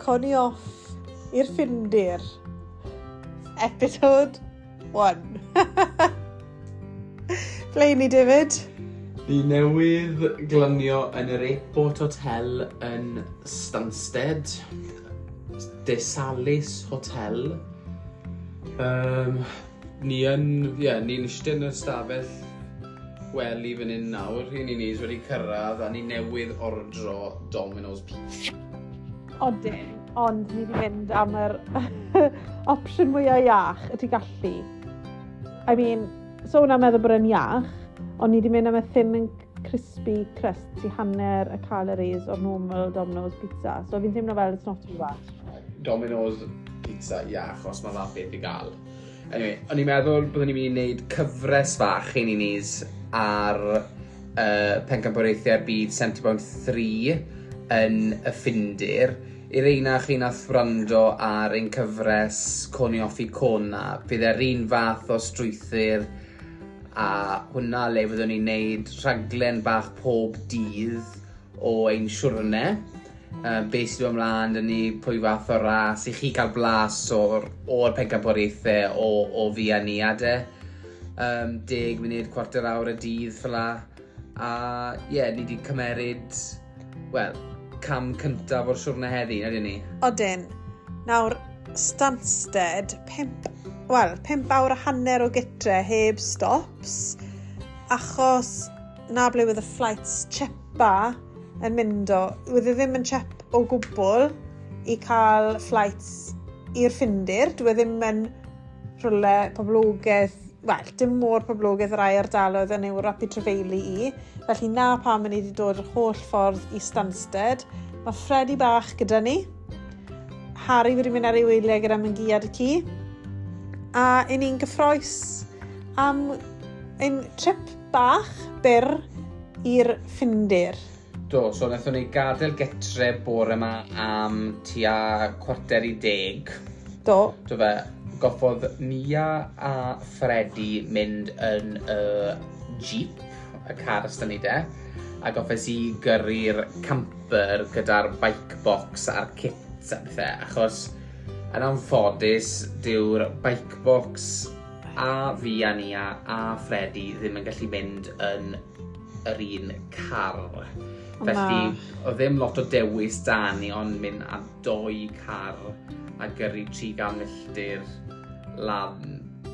Coni off i'r ffindir. Episode 1. Ble ni, David? Ni newydd glynio yn yr Airport Hotel yn Stansted. Desalis Hotel. Ni'n eistedd yn y stafell wely fan hyn nawr. Ni'n wedi cyrraedd a ni newydd ordro Domino's Pizza. Odyn, ond ni wedi mynd am yr opsiwn mwyaf iach y ti gallu. I mean, so hwnna'n meddwl bod yn iach, ond ni wedi mynd am y thin and crispy crust i hanner y calories o'r normal Domino's Pizza. So fi'n teimlo fel it's not too bad. Domino's Pizza iach, os mae fath beth i gael. Anyway, o'n i'n meddwl byddwn ni'n mynd i wneud cyfres fach i ni'n ar pencampwriaethau'r byd 70.3 yn y Ffindir. I'r reina chi nath wrando ar ein cyfres Coni Off i Cona, bydd e'r un fath o strwythyr a hwnna le fyddwn ni'n wneud rhaglen bach pob dydd o ein siwrne. Be sydd wedi ymlaen dyn ni, pwy fath o ras, i chi cael blas o'r pencampwriaethau o fi a ni ade. 10 munud, quarter awr y dydd ffela. A ni wedi cymeryd, cam cyntaf o'r siwrne heddi, ydyn ni? Odyn. Nawr, Stansted, 5 awr a hanner o gytre heb stops, achos na ble oedd y flights chepa yn mynd o. Oedd ddim yn chep o gwbl i cael flights i'r Ffindir. Dwi ddim yn rhywle poblogaeth, dim mor poblogaeth rai ardaloedd yn Ewrop i trefeili i. Felly na pam ni wedi dod yr holl ffordd i Stansted. Mae Freddy bach gyda ni. Harry wedi mynd ar ei weiliau gyda myngiad y ci. A ni'n gyffroes am ein trip bach byr i'r Ffindir. Do, so wnaethon ni gadael getre bore yma am tua 9:45. Do. Do fe, goffodd Mia a Freddy mynd yn y Jeep, y car ystod a goffes i gyrru'r camper gyda'r bike box a'r kit a bethau, achos yn anffodus dyw'r bike box a fi a Nia a Freddy ddim yn gallu mynd yn yr un car. Felly, o ddim lot o dewis da ni, ond mynd a 2 car a gyrru 300 milltir lan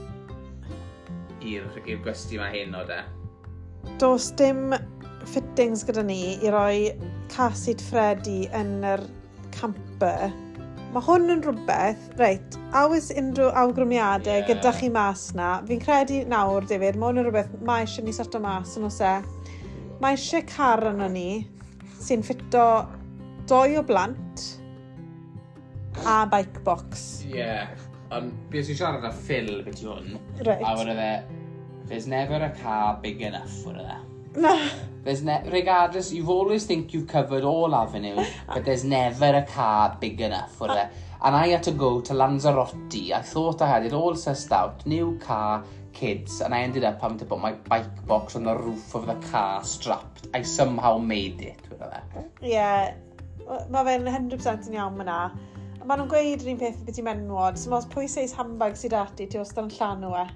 i'r gwesti mae hyn o de. Does dim fittings gyda ni i roi casid Freddy yn yr camper. Mae hwn yn rhywbeth, reit, oes unrhyw awgrymiadau gyda chi mas na. Fi'n credu nawr, David, mae hwn yn rhywbeth mae eisiau ni sorto mas yn oes. Mae eisiau car yno ni sy'n ffito 2 o blant a bike box. Ond beth sy'n siarad â Phil beth yw hwn. Right. A wrth there's never a car big enough for that. No. Regardless, you've always think you've covered all avenues, but there's never a car big enough for that. And I had to go to Lanzarote. I thought I had it all sussed out. New car, kids, and I ended up having to put my bike box on the roof of the car strapped. I somehow made it. Mae fe'n 100% yn iawn fyna. Mae nhw'n gweud yr un peth beth i'n menwod. So mae pwy seis handbag sydd ati ti os da'n llanw e.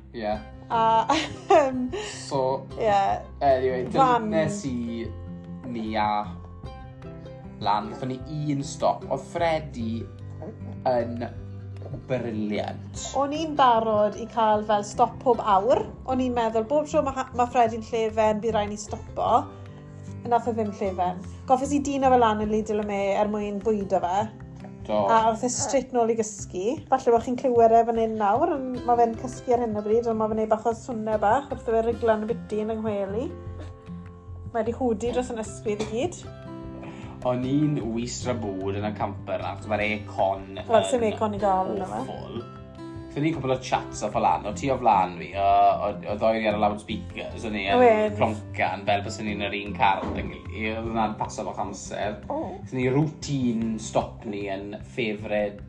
Anyway, dynes i ni a lan. Gathon ni 1 stop. Oedd Freddy yn brilliant. O'n i'n barod i cael fel stop pob awr. O'n i'n meddwl, bob tro mae Freddy'n llefen, bydd rhaid ni stopo. Nath o ddim llefen. Goffes i dyn o fel lan yn Lidl y me mwyn bwydo fe. Do. A wrth e straight nôl i gysgu. Falle bod chi'n clywed e fan hyn nawr, ond mae fe'n cysgu ar hyn o bryd, ond mae fe'n ei bach o swnau bach, wrth fe riglan y biti yn yngweli. Mae wedi hwdi dros yn ysbryd i gyd. O'n i'n wistra bwyd yn y camper na, achos mae'r e-con sy'n e-con i gael yna fe. Fy ni'n cwbl o chats o flan, o ti o flan fi, o ddoi ar y loudspeakers, o'n i yn cloncan, fel bys ni'n yr un car yn gili, oedd hwnna'n paso bach amser. Fy ni routine stop ni yn favourite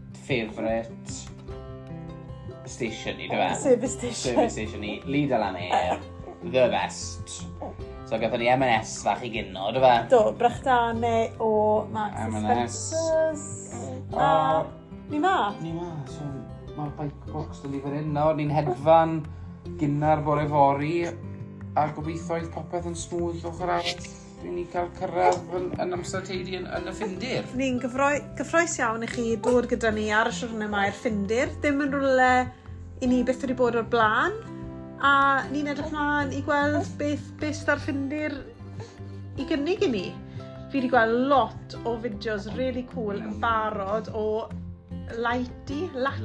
station ni, dwi fe? Service station. Service station ni, Lidl and Air, the best. So gathon ni M&S fach i gynno, dy fe? Do, brychdanau o Marks and M&S. Spencers. A ni ma. Ni ma, so mae'r bike box dyn ni fan hyn nawr. Ni'n hedfan gynnar bore fori a gobeithio oedd popeth yn smooth ochr arall. Dwi'n ni cael cyrraedd yn amser teidi yn y ffindir. Ni'n gyffroes iawn i chi dod gyda ni ar y siwrne yma i'r ffindir. Dim yn rwle i ni beth wedi bod o'r blaen. A ni'n edrych mlaen i gweld beth ar ffindir i gynnig i ni. Fi wedi gweld lot o fideos really cool yn barod o Lahiti.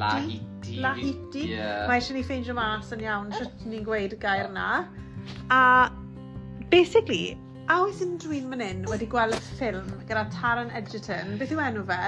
Yeah. Mae eisiau ni ffeindio mas yn iawn sut ni'n gweud y gair yna. A basically, a oes unrhyw un fan hyn wedi gweld y ffilm gyda Taron Egerton. Beth yw enw fe?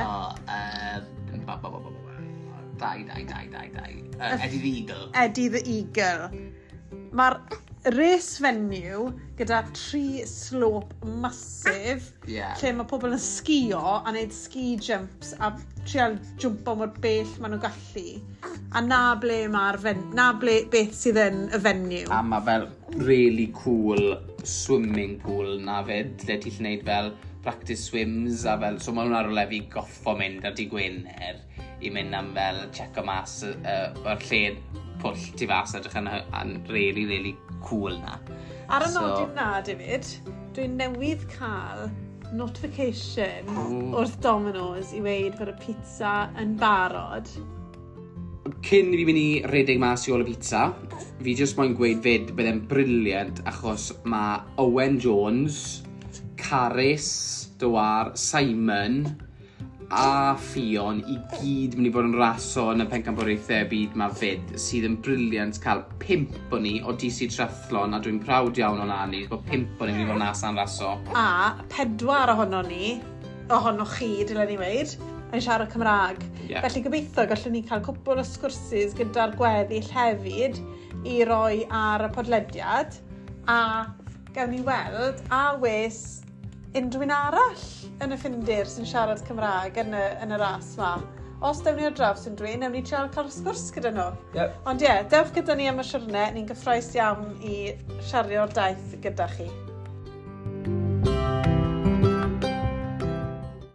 Eddie the Eagle. Eddie the Eagle. Mae'r race venue gyda 3 slope massive lle mae pobl yn sgio a wneud ski jumps a trial jwmpo mor bell maen nhw'n gallu. A na beth sydd yn y venue. A mae fel really cool swimming pool na fyd, lle ti'n gwneud fel practice swims a fel, so mae hwnna rwle fi goffo mynd ar dy Gwener i mynd am fel check o mas o'r lle pwll tu fas edrych yn really cool na. Ar y nodyn na, David, dwi'n newydd cael notification wrth Domino's i weid bod y pizza yn barod. Cyn i fi mynd i redeg mas i ôl y pizza, fi jyst moyn gweud fyd byddai'n briliant achos mae Owen Jones, Caris, Dwar, Simon a Fion i gyd mynd i fod yn raso yn y pencampwriaethau byd mae fyd sydd yn briliant cael 5 o ni o DC Triathlon a dwi'n prawd iawn o'na ni bod 5 o ni mynd i fod yn asan raso. A 4 ohonoch chi, dylen ni weid, yn siarad Cymraeg. Felly gobeithio gallwn ni cael cwpl o sgwrsys gyda'r gweddill hefyd i roi ar y podlediad a gawn ni weld a wes unrhyw un arall yn y ffindir sy'n siarad Cymraeg yn y ras ma. Os dewn ni ar draws unrhyw un, newn ni trial cael sgwrs gyda nhw. Ond dewch gyda ni am y siwrne, ni'n gyffroes iawn i siario'r daith gyda chi.